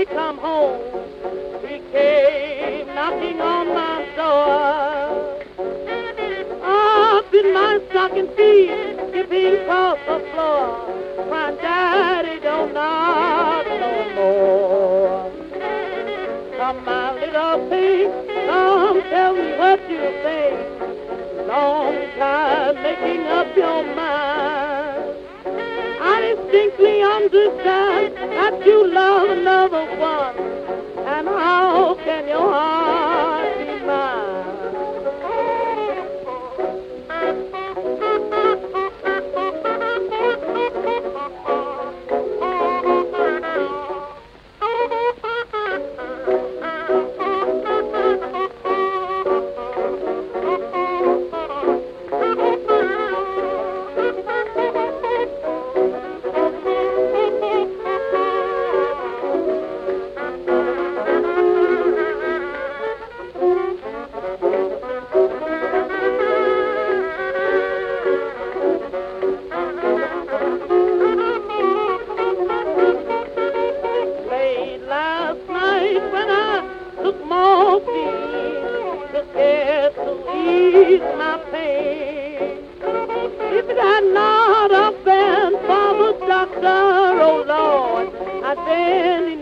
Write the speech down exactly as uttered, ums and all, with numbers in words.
he come home, he came knocking on my door. Up in my stocking feet, skipping across the floor, crying, Daddy, don't knock no more. Come, my little pig, come tell me what you think. Long time making up your mind. I distinctly understand that you love another one, and how can your heart be mine? My pain. If it had not have been for the doctor, oh Lord, I'd been in